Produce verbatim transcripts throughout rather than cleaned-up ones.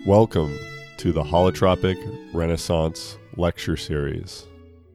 Welcome to the Holotropic Renaissance Lecture Series.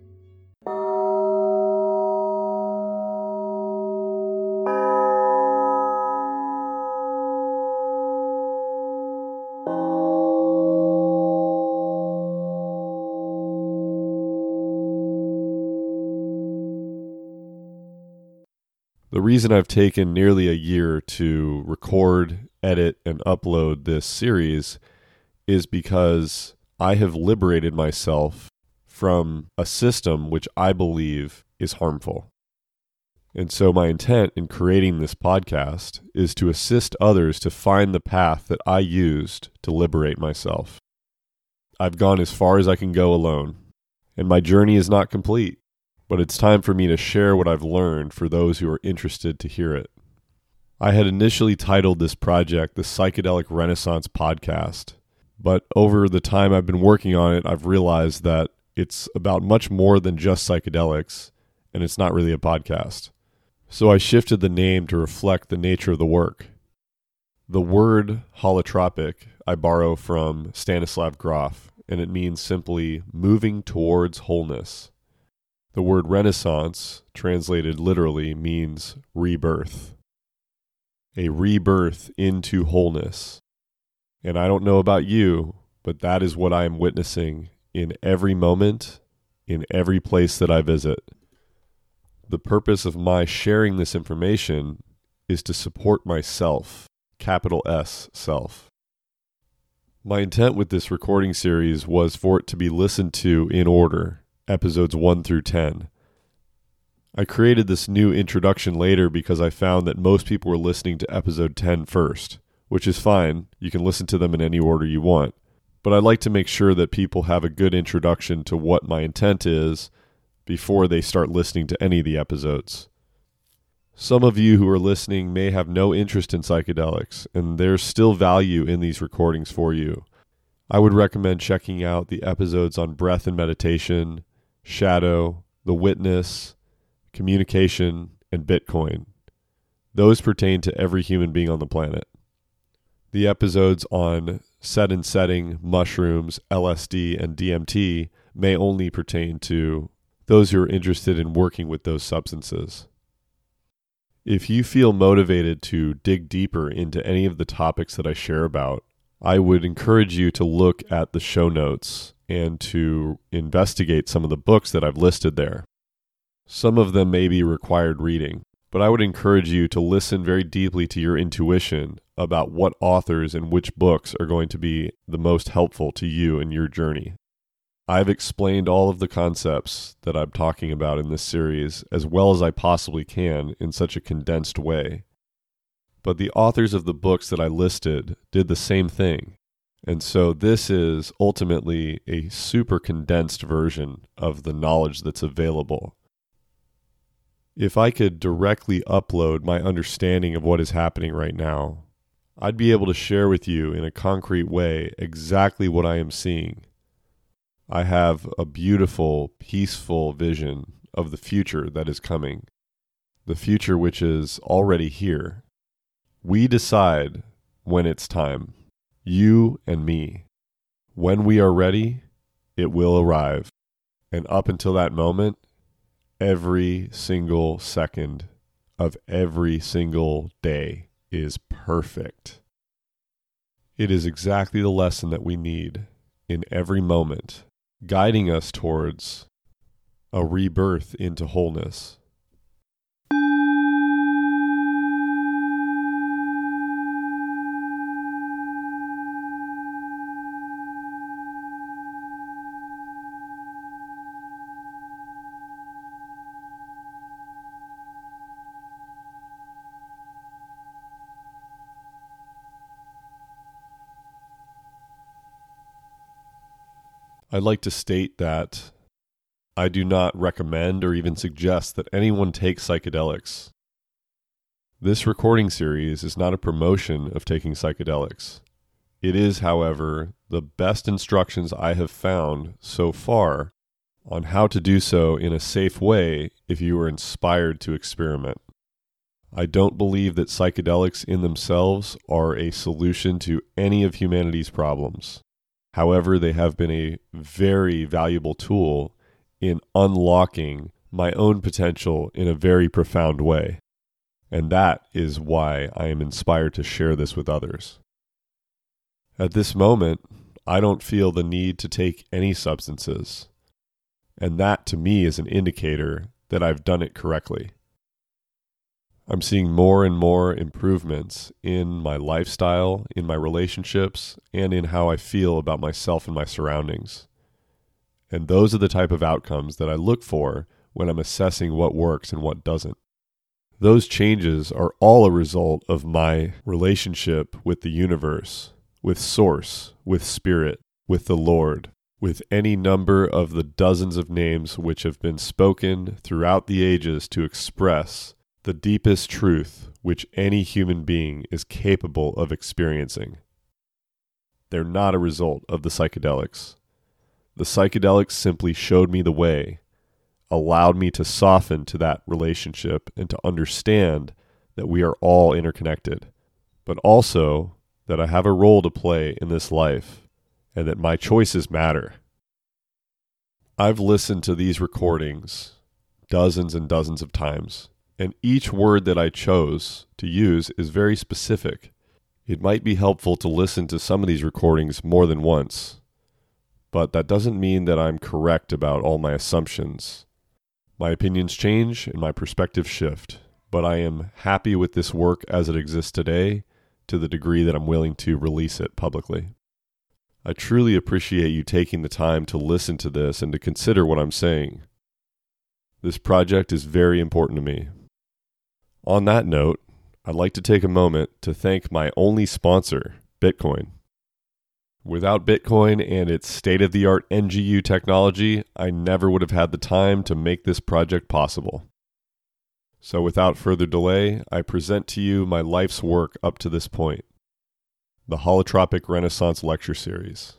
The reason I've taken nearly a year to record, edit, and upload this series is because I have liberated myself from a system which I believe is harmful. And so my intent in creating this podcast is to assist others to find the path that I used to liberate myself. I've gone as far as I can go alone, and my journey is not complete. But it's time for me to share what I've learned for those who are interested to hear it. I had initially titled this project the Psychedelic Renaissance Podcast, but over the time I've been working on it, I've realized that it's about much more than just psychedelics, and it's not really a podcast. So I shifted the name to reflect the nature of the work. The word holotropic I borrow from Stanislav Grof, and it means simply moving towards wholeness. The word Renaissance, translated literally, means rebirth. A rebirth into wholeness. And I don't know about you, but that is what I am witnessing in every moment, in every place that I visit. The purpose of my sharing this information is to support myself, capital S, self. My intent with this recording series was for it to be listened to in order. Episodes one through ten. I created this new introduction later because I found that most people were listening to episode ten first, which is fine. You can listen to them in any order you want. But I'd like to make sure that people have a good introduction to what my intent is before they start listening to any of the episodes. Some of you who are listening may have no interest in psychedelics, and there's still value in these recordings for you. I would recommend checking out the episodes on breath and meditation, shadow, the witness, communication, and Bitcoin. Those pertain to every human being on the planet. The episodes on set and setting, mushrooms, L S D, and D M T may only pertain to those who are interested in working with those substances. If you feel motivated to dig deeper into any of the topics that I share about, I would encourage you to look at the show notes and to investigate some of the books that I've listed there. Some of them may be required reading, but I would encourage you to listen very deeply to your intuition about what authors and which books are going to be the most helpful to you in your journey. I've explained all of the concepts that I'm talking about in this series as well as I possibly can in such a condensed way. But the authors of the books that I listed did the same thing. And so this is ultimately a super condensed version of the knowledge that's available. If I could directly upload my understanding of what is happening right now, I'd be able to share with you in a concrete way exactly what I am seeing. I have a beautiful, peaceful vision of the future that is coming, the future which is already here. We decide when it's time, you and me. When we are ready, it will arrive. And up until that moment, every single second of every single day is perfect. It is exactly the lesson that we need in every moment, guiding us towards a rebirth into wholeness. I'd like to state that I do not recommend or even suggest that anyone take psychedelics. This recording series is not a promotion of taking psychedelics. It is, however, the best instructions I have found so far on how to do so in a safe way if you are inspired to experiment. I don't believe that psychedelics in themselves are a solution to any of humanity's problems. However, they have been a very valuable tool in unlocking my own potential in a very profound way. And that is why I am inspired to share this with others. At this moment, I don't feel the need to take any substances. And that to me is an indicator that I've done it correctly. I'm seeing more and more improvements in my lifestyle, in my relationships, and in how I feel about myself and my surroundings. And those are the type of outcomes that I look for when I'm assessing what works and what doesn't. Those changes are all a result of my relationship with the universe, with Source, with Spirit, with the Lord, with any number of the dozens of names which have been spoken throughout the ages to express the deepest truth which any human being is capable of experiencing. They're not a result of the psychedelics. The psychedelics simply showed me the way, allowed me to soften to that relationship and to understand that we are all interconnected, but also that I have a role to play in this life and that my choices matter. I've listened to these recordings dozens and dozens of times, and each word that I chose to use is very specific. It might be helpful to listen to some of these recordings more than once, but that doesn't mean that I'm correct about all my assumptions. My opinions change and my perspectives shift, but I am happy with this work as it exists today to the degree that I'm willing to release it publicly. I truly appreciate you taking the time to listen to this and to consider what I'm saying. This project is very important to me. On that note, I'd like to take a moment to thank my only sponsor, Bitcoin. Without Bitcoin and its state-of-the-art N G U technology, I never would have had the time to make this project possible. So without further delay, I present to you my life's work up to this point, the Holotropic Renaissance Lecture Series.